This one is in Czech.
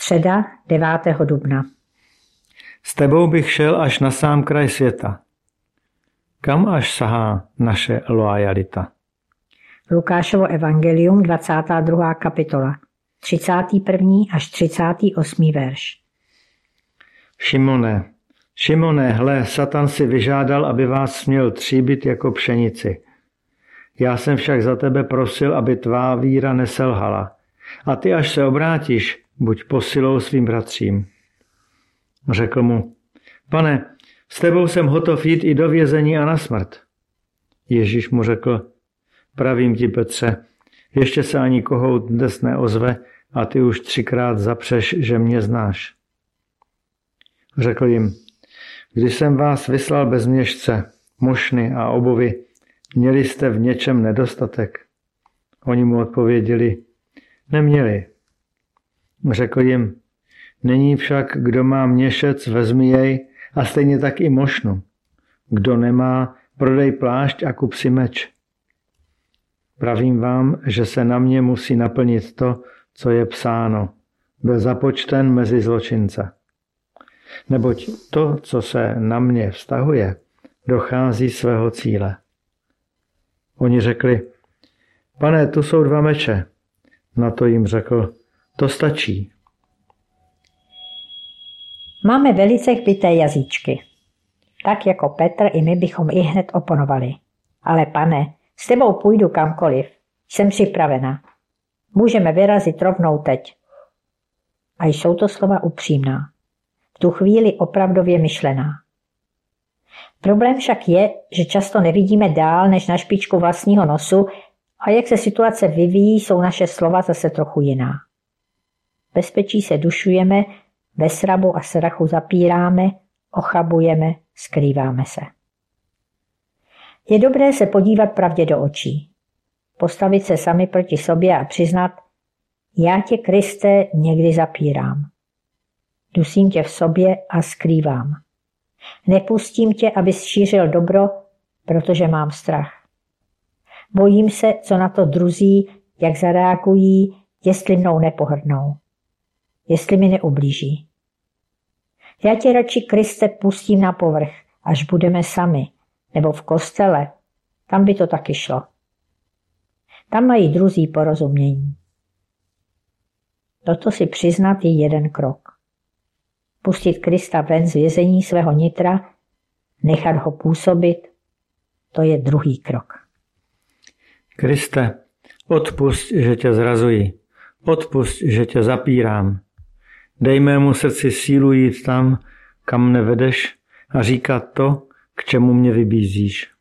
Středa 9. dubna. S tebou bych šel až na sám kraj světa. Kam až sahá naše loajalita? Lukášovo evangelium, 22. kapitola, 31. až 38. verš. Šimone, hle, Satan si vyžádal, aby vás směl tříbit jako pšenici. Já jsem však za tebe prosil, aby tvá víra neselhala. A ty, až se obrátíš, buď posilou svým bratřím. Řekl mu, Pane, s tebou jsem hotov jít i do vězení a na smrt. Ježíš mu řekl, pravím ti, Petře, ještě se ani kohout dnes neozve a ty už 3krát zapřeš, že mě znáš. Řekl jim, když jsem vás vyslal bez měšce, mošny a obuvy, měli jste v něčem nedostatek? Oni mu odpověděli, neměli. Řekl jim, není však, kdo má měšec, vezmi jej a stejně tak i mošnu. Kdo nemá, prodej plášť a kup si meč. Pravím vám, že se na mě musí naplnit to, co je psáno. Byl započten mezi zločince. Neboť to, co se na mě vztahuje, dochází svého cíle. Oni řekli, Pane, tu jsou 2 meče. Na to jim řekl, to stačí. Máme velice chbité jazyčky. Tak jako Petr i my bychom i hned oponovali. Ale Pane, s tebou půjdu kamkoliv. Jsem připravena. Můžeme vyrazit rovnou teď. A jsou to slova upřímná. V tu chvíli opravdově myšlená. Problém však je, že často nevidíme dál než na špičku vlastního nosu a jak se situace vyvíjí, jsou naše slova zase trochu jiná. V bezpečí se dušujeme, ve srabu a strachu zapíráme, ochabujeme, skrýváme se. Je dobré se podívat pravdě do očí. Postavit se sami proti sobě a přiznat, já tě, Kriste, někdy zapírám. Dusím tě v sobě a skrývám. Nepustím tě, abys šířil dobro, protože mám strach. Bojím se, co na to druzí, jak zareagují, jestli mnou nepohrdnou. Jestli mi neublíží. Já tě radši, Kriste, pustím na povrch, až budeme sami, nebo v kostele, tam by to taky šlo. Tam mají druzí porozumění. Toto si přiznat je jeden krok. Pustit Krista ven z vězení svého nitra, nechat ho působit, to je druhý krok. Kriste, odpusť, že tě zrazuji. Odpusť, že tě zapírám. Dej mému srdci sílu jít tam, kam mne vedeš a říkat to, k čemu mě vybízíš.